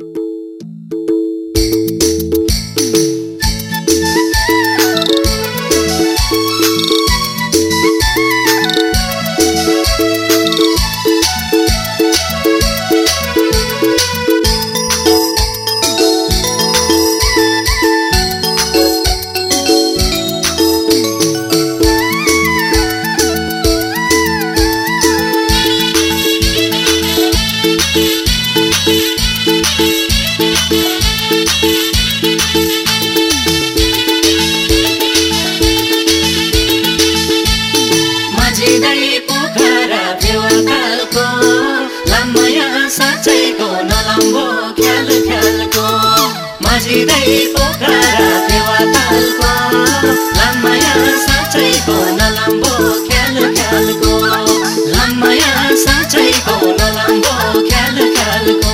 माझिदै पोखरा फेवातालको लामया साँच्चैको नलम्बो ख्याल ख्यालको लामया साँच्चैको नलम्बो ख्याल ख्यालको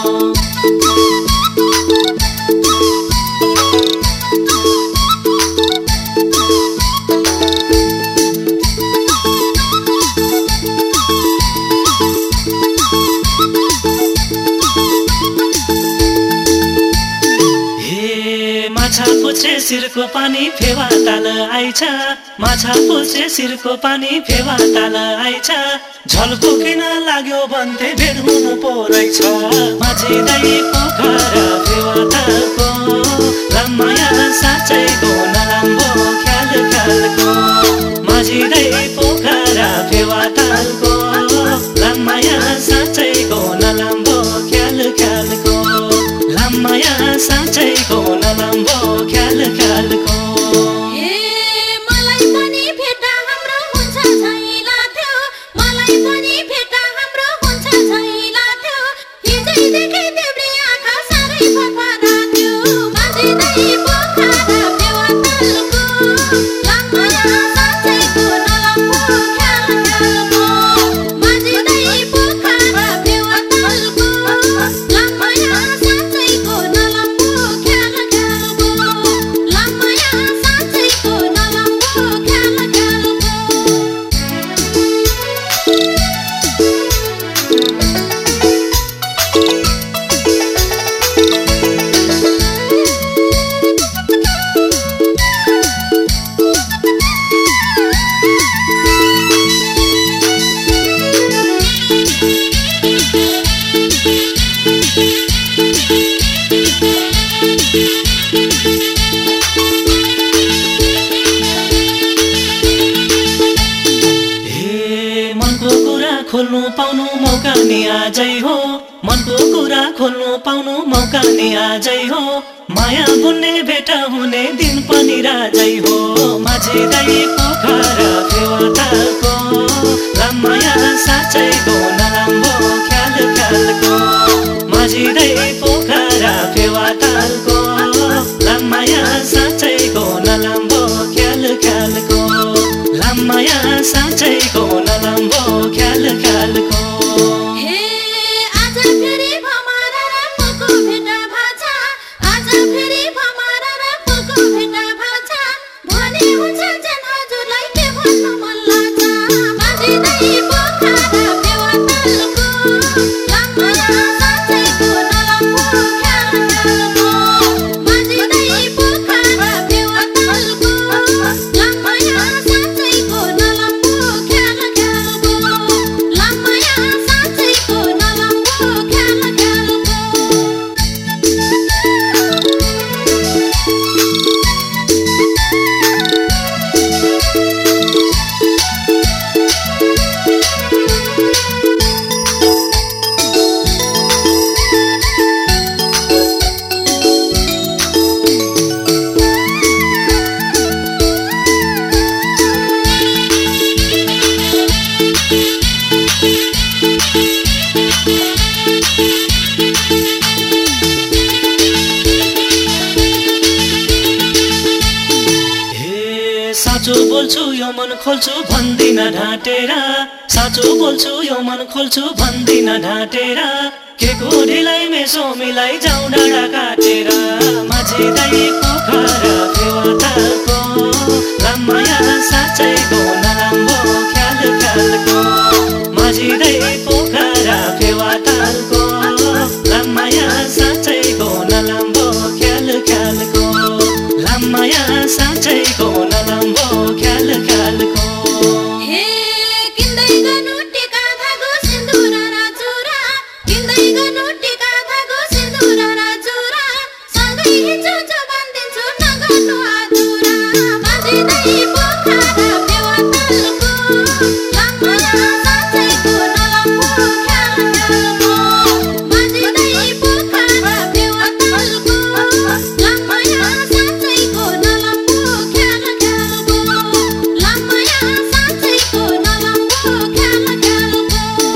माछा पुछे सिरको पानी फेवा ताल आइछ माछा पुछे सिरको पानी फेवा ताल आइछ झल्को किन लाग्यो भन्थे भेट हुनु पो रहेछ माझिदै पोखरा फेवा तालको लामया साँच्चैको नलम्बो ख्याल ख्यालको माझिदै पोखरा फेवा तालको लामया साँच्चैको नलम्बो ख्याल ख्यालको लामया साँच्चैको नलम्बो ख्याल ख्यालको मलाई पनि भेट्दा हाम्रो हुन्छ झैला थियो मलाई पनि भेट्दा हाम्रो हुन्छ झैला थियो हिजैदेखि देब्रे आँखा साह्रै फरफरा थियो माझिदै पोखरा फेवा तालको लामया साँच्चैको नलम्बो ख्याल ख्यालको माझिदै पोखरा फेवा तालको लामया साँच्चैको नलम्बो ख्याल ख्यालको लामया साँच्चैको नलम्बो ख्याल ख्यालको मनको कुरा खोल्नु पाउनु मौका नि आजै हो मनको कुरा खोल्नु पाउनु मौका नि आजै हो माया बुन्ने भेट हुने दिन पनि राजै हो माझिदै पोखरा फेवा तालको लामया साँच्चैको नलम्बो ख्याल ख्यालको माझिदै पोखरा फेवा तालको लामया साँच्चैको नलम्बो ख्याल ख्यालको लामया साँच्चैको नलम्बो ख्याल ख्यालको आज फेरि भमरा र फुलको भेटा भाछ आज फेरि भमरा र फुलको भेटा भाछ भने हुन्छ जन हजुरलाई के भन्नु मन लाग्छ माझिदै पोखरा फेवा तालको लामया साँच्चैको नलम्बो ख्याल ख्यालको माझिदै पोखरा फेवा तालको लामया साँच्चैको नलम्बो ख्याल ख्यालको लामया साँच्चैको नलम्बो ख्याल ख्यालको साँचो बोल्छु यो मन खोल्छु भन्दिन ढाँटेर साँचो बोल्छु यो मन खोल्छु भन्दिन ढाँटेर के को ढिलाइ मेसो मिलाई जाउँ डाँडा काटेर माझिदै पोखरा फेवा तालको लामया साँच्चैको नलम्बो ख्याल ख्यालको माझिदै पोखरा फेवा तालको लामया सँगै गर्नु टिका धागो सिन्दुर र चुरा सँगै हिँड्छु जुबान दिन्छु नगर्नु अधुरा माझिँदै पोखरा फेवातालको लामया साँच्चैको नलम्बो ख्याल ख्यालको माझिँदै पोखरा फेवातालको लामया साँच्चैको नलम्बो ख्याल ख्यालको लामया साँच्चैको नलम्बो ख्याल ख्यालको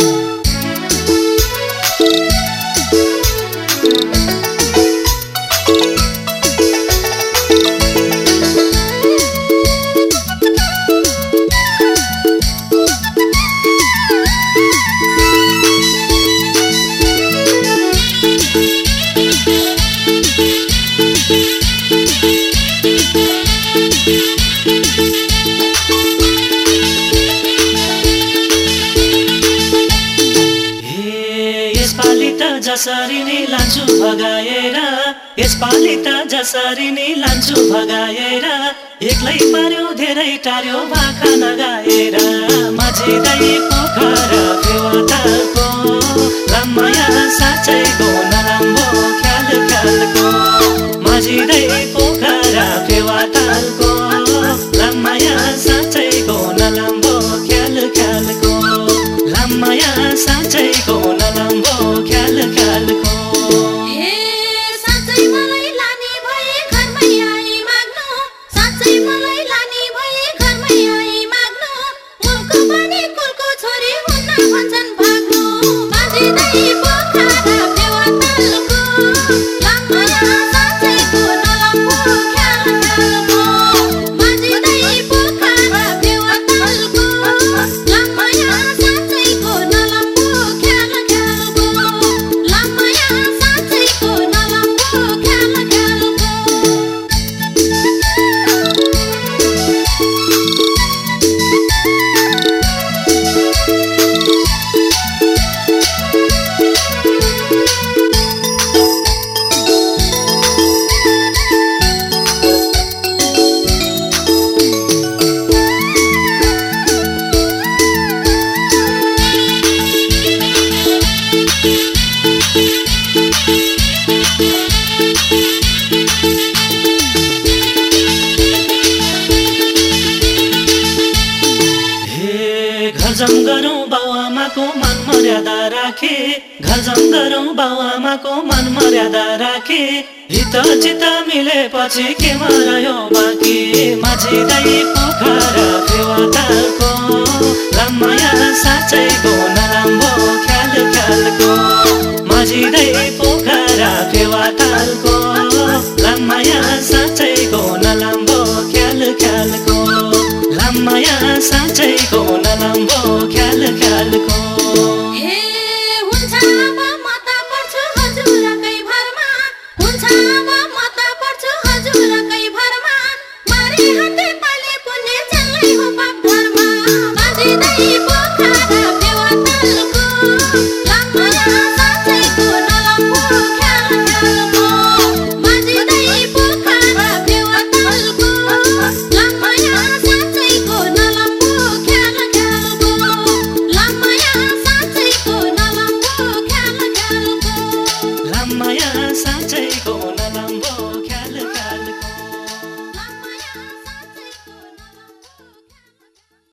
यसपालि त जसरी नै लान्छु भगाएर यसपालि त जसरी नै लान्छु भगाएर एक्लै पार्यो धेरै टार्यो भाका नगाएर माझिँदै पोखरा फेवातालको लामया साँच्चैको नराम्रो ख्याल ख्यालको माझिँदै पोखरा फेवातालको लामया साँच्चैको नराम्रो ख्याल ख्यालको लामया साँच्चैको नराम्रो ख्याल ख्यालको ए साँच्चै मलाई लाने भए घरमै आई माग्नु साँच्चै मलाई लाने भए घरमै आई माग्नु मुलको पनि कुलको छोरी हुन्न भन्छन् भाग्नु माझिँदै पोखरा फेवातालको लामया साँच्चैको नलम्बो ख्याल ख्यालको माझिँदै पोखरा फेवातालको लामया साँच्चैको नलम्बो ख्याल ख्यालको लामया साँच्चैको नलम्बो ख्याल ख्यालको घरजम गरौँ बाउआमाको मान मर्यादा राखे घरजम गरौँ बाउआमाको मान मर्यादा राखे हित चित मिलेपछि केमा रह्यो बाँकी माझिँदै पोखरा फेवातालको लामया साँच्चैको नराम्रो ख्याल ख्यालको माझिँदै पोखरा फेवा